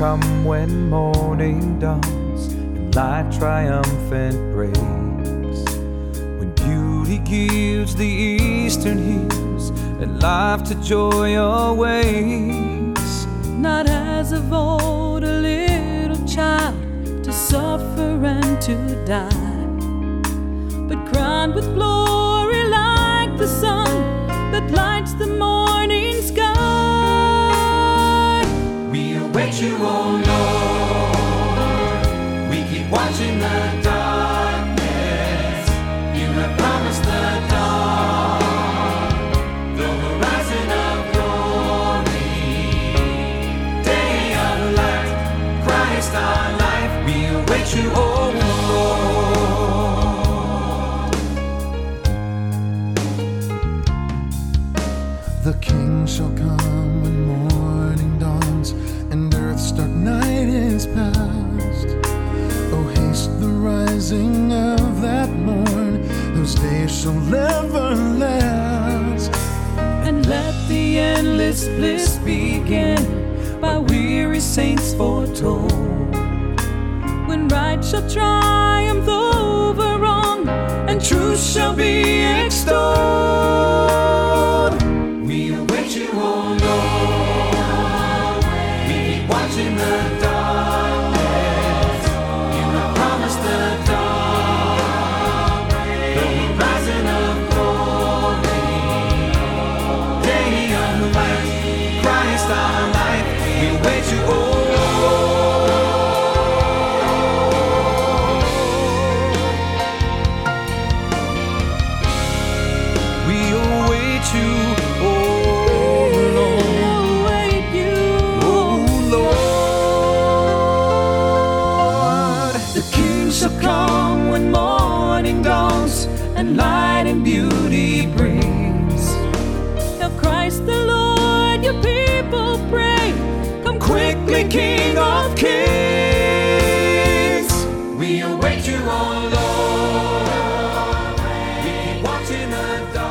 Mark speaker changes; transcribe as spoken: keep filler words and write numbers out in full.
Speaker 1: come when morning dawns and light triumphant breaks, when beauty gives the eastern hues and life to joy awakes.
Speaker 2: Not as of old a little child to suffer and to die, but crowned with glory like the sun that lights the morning sky.
Speaker 1: We await you, O Lord. We keep watching the darkness. You have promised the dawn, the horizon of glory, day of light, Christ our life. We await you, O Lord.
Speaker 3: The King shall come when morning dawns and earth's dark night is past. Oh, haste the rising of that morn, whose day shall never last.
Speaker 2: And let the endless bliss begin by weary saints foretold, when right shall triumph over wrong and truth shall be extolled.
Speaker 1: We await you, O Lord. We keep watching the darkness. You have promised the dawn, the horizon of glory, day of light, Christ our life. We await you, O Lord. We await you, O
Speaker 2: Await you.
Speaker 1: Lord.
Speaker 2: The King shall come when morning dawns and light and beauty brings. Hail Christ the Lord, your people pray. Come quickly, King of kings.
Speaker 1: We await you, O Lord. We keep watching the dark.